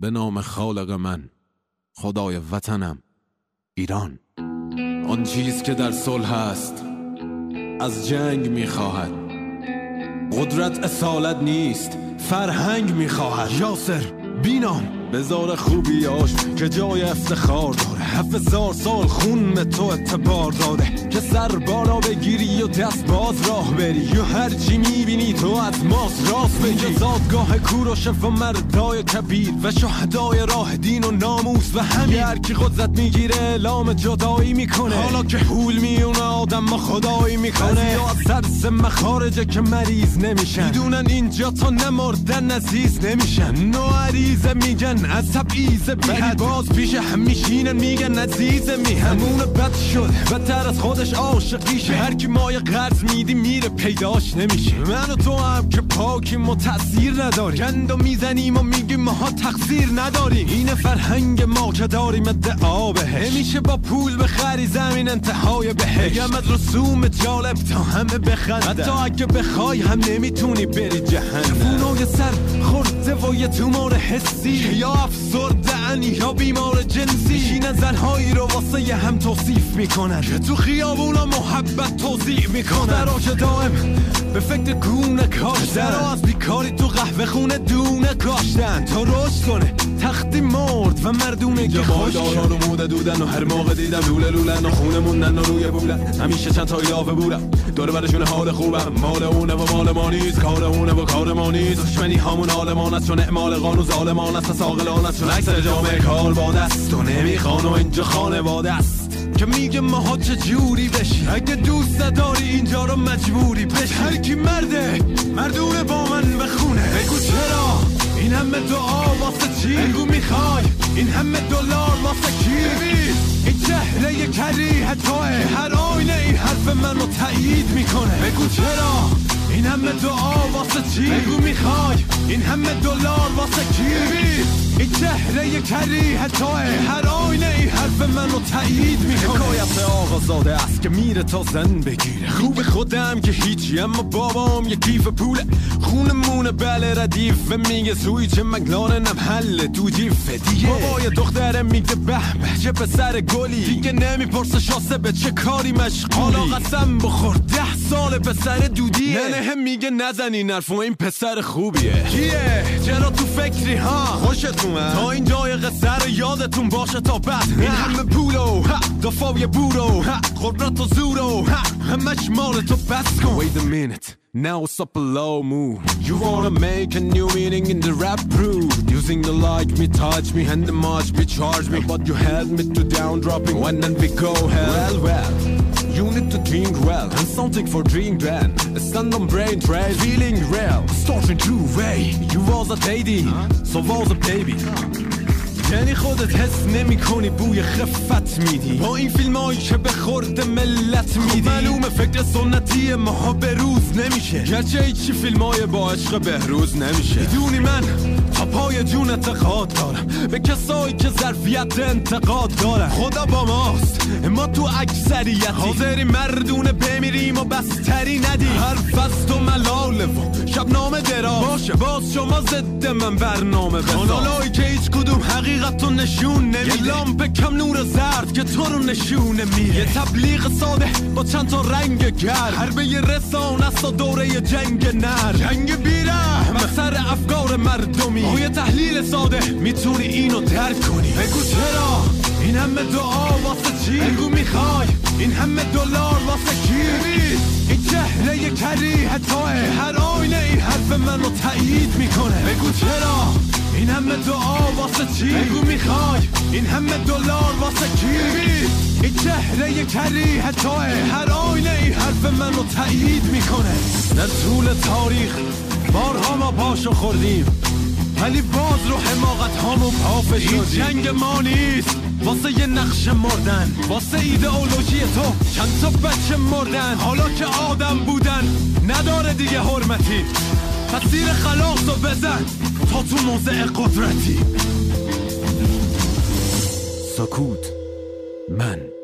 به نام خالق من، خدای وطنم ایران. آن چیز که در صلح است از جنگ میخواهد، قدرت اصالت نیست فرهنگ میخواهد. یاسر بینام بذار خوبیاش که جای افتخار داره، 7000 سال خون به تو اعتبار داده که سر بالا بگیری و دست باز راه بری، یا هر چی میبینی تو از ماست راست بگی. زادگاه کوروش و مردای کبیر و شهدای راه دین و ناموس و همین، هر کی قدرت میگیره اعلام جدایی میکنه، حالا که حول میونه آدم ما خدایی میکنه. یا از سرس مخارجه که مریض نمیشن، میدونن اینجا تا نمردن عزیز نمیشن. نوعریزه میگن از تبعیض بیهد، باز پیش هم میشینن میگن عزیز میهمون بد شد بدتر از خودش عاشقیشه، هر کی مایه قرض میدی میره پیداش نمیشه. من و تو هم که پاکیم و تأثیر نداریم، گندو میزنیم و میگیم ما تقصیر نداریم. اینه فرهنگ ما که داریم ادعا بهش، نمیشه با پول بخری زمین انتهای بهش. بگم از رسوم جالب تا همه بخندن، حتی اگه بخوای هم نمیتونی بری جهنم. فونای سر خورده و یه تومار حسی، یا افسرده‌ان یا بیمار جنسی، شینن زنهایی رو واسه یه هم توصیف میکنن که تو خیابونا محبت توضیح میکنن. درا که دائم به فکر گونه کاشتن، درا از بیکاری تو قهوه خونه دونه کاشتن تا رشد کنه تختی مرد و مردونه که خوش دارا رو موده دودن و هر موقع دیدم لوله لولن و خونه موندن و روی بولن. همیشه چند تا ایافه بودم دور برشون حال خوبم، مال اونه و مال ما نیست، کار اونه و کار ما نیست. دشمنی همون حال ما است چون اعمال قانون ظالمان است، ساقلان است چون اکثر جامعه کار با دست و نمیخوان و اینجا خانواده است که میگه ماها چه جوری بشی. اگه دوست نداری اینجا رو مجبوری بشی، هر کی مرده مردونه با من بخونه. بگو چرا این همه دعا واسه چی؟ بگو میخوای این همه دلار واسه کی؟ ببین این چهره کریه توه، هر آینه این حرف منو تایید میکنه. بگو چرا این همه دعا واسه چی؟ بگو میخوای این همه دلار واسه کی؟ ببین این چهره کریه توه، هر آینه این حرف منو تایید میکنه. حکایت آقازاده است که میره تا زن بگیره، خوب خودم که هیچی اما بابام یه کیف پوله، خونمونه بله ردیف و میگه سویچ مگلاننم حل تو جیف دیگه. بابای دخترم میگه به به چه پسر گلی، دیگه نمیپرسه شاسه به چه کاری مشغولی. حالا قسم بخور 10 سال پسر دودیه، نه میگه نزنین حرفو این پسر خوبیه. کیه چرا تو فکری ها خوشتون تا این جای قصه رو یادتون باشه تا بعد این همه پولو دفاوی بورو قدرت و زورو همش مال تو بس کن. Wait a minute, now it's up a low move. You wanna make a new meaning in the rap crew, using the like me, touch me, and the march me, charge me, but you held me to down dropping when then we go hell. Well, you need to drink well and something for drink then. Stand on brain trail, feeling real, starting to way. You was a lady, so was a baby. یعنی خودت حس نمی کنی بوی خفت میدی با این فیلم هایی که به خورد ملت میدی. معلومه فکر سنتی ما به روز نمیشه، گرچه ایچی فیلم های با عشق بهروز نمیشه. میدونی من تا پای جون اعتقاد دارم به کسایی که ظرفیت انتقاد دارن. خدا با ماست ما تو اکثریتی حاضری مردونه بمیریم و بستری ندیم. حرف از تو ملاله و شبنامه دراز باشه، باز شما ضد من برنامه بساز. کانالایی که هیچ کدوم حقیقت تو نشون نمیده، یه لامپ کم نور زرد که تو رو نشونه میره، یه تبلیغ ساده با چند تا رنگ گرد، حربه رسانه است و دوره جنگ نر، جنگ بیره سر افکار مردمی. با یه تحلیل ساده میتونی اینو درک کنی. بگو چرا این همه دعا واسه چی؟ بگو میخوای این همه دلار واسه کی؟ این چهره کریه توه، هر آینه این حرف منو تایید میکنه. بگو چرا این همه دعا واسه چی؟ بگو میخوای این همه دلار واسه کی؟ این چهره کریه توه، هر آینه این حرف منو تایید میکنه. در طول تاریخ بارها ما پاشو خوردیم ولی باز رو حماقت هامو پافه شدیم. این جنگ ما نیست واسه یه نقش مردن، واسه ایدئولوژی تو چند تا بچه مردن. حالا که آدم بودن نداره دیگه حرمتی، پس زیر خلاص رو بزن تا تو موضع قدرتی. سکوت من